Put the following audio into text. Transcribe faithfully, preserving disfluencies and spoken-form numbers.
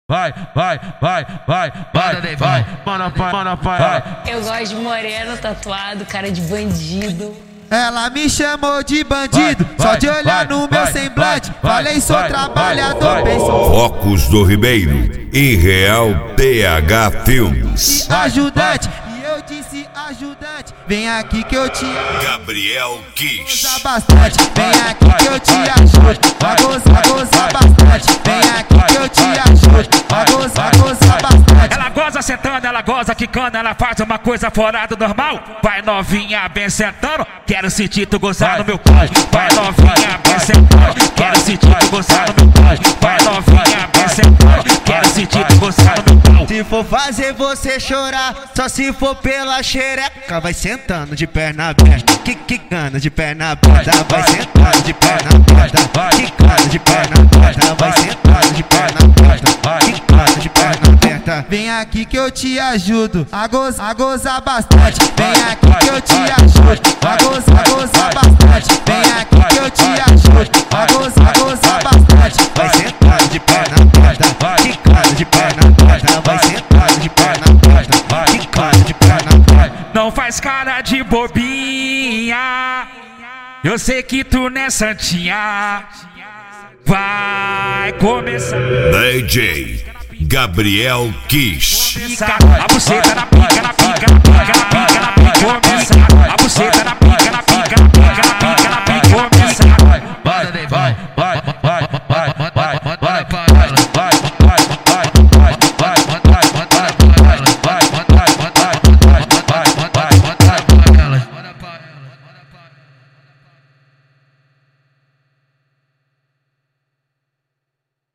Vai, vai, vai, vai, vai, vai, mano, pai, mano, pai. Eu gosto de moreno, tatuado, cara de bandido. Ela me chamou de bandido, vai, só vai, de olhar vai, no meu vai, semblante. Vai, Falei, sou vai, trabalhador, pensou. Focos do Ribeiro, Irreal P H Filmes. Ajudante, e eu disse ajudante. Vem aqui que eu te Gabriel Kiss. Bastante. Vem aqui que eu te ajudo. Vai gozar, gozar bastante. Vem aqui que eu te ajudo. Vai gozar, gozar bastante. Ela goza sentando, ela goza quicando, ela faz uma coisa fora do normal. Vai novinha bem sentando, quero sentir tu gozar no meu pai. Vai novinha bem sentando, quero sentir tu gozar no meu pai. Vai novinha bem sentando, quero sentir tu gozar no meu pai. Se for fazer você chorar, só se for pela xereca. Vai sentando de perna aberta, quicando de perna aberta. Vai sentando de perna aberta, quicando de perna aberta. Vai sentando de perna aberta, quicando de perna aberta. Vem aqui que eu te ajudo a gozar, a gozar bastante. Vem aqui que eu te ajudo a gozar, a gozar bastante. Vem aqui que eu te ajudo a gozar, a gozar bastante. Vai sentando de perna aberta, quicando de perna aberta. Vai sentando de perna aberta, quicando de perna aberta. Não faz cara de bobinha, eu sei que tu não é santinha. Vai começar D J Gabriel Kiss. A buceta na pica, na pica, na pica, na pica, na pica. Começa a buceta na pica, na pica, na pica, na pica.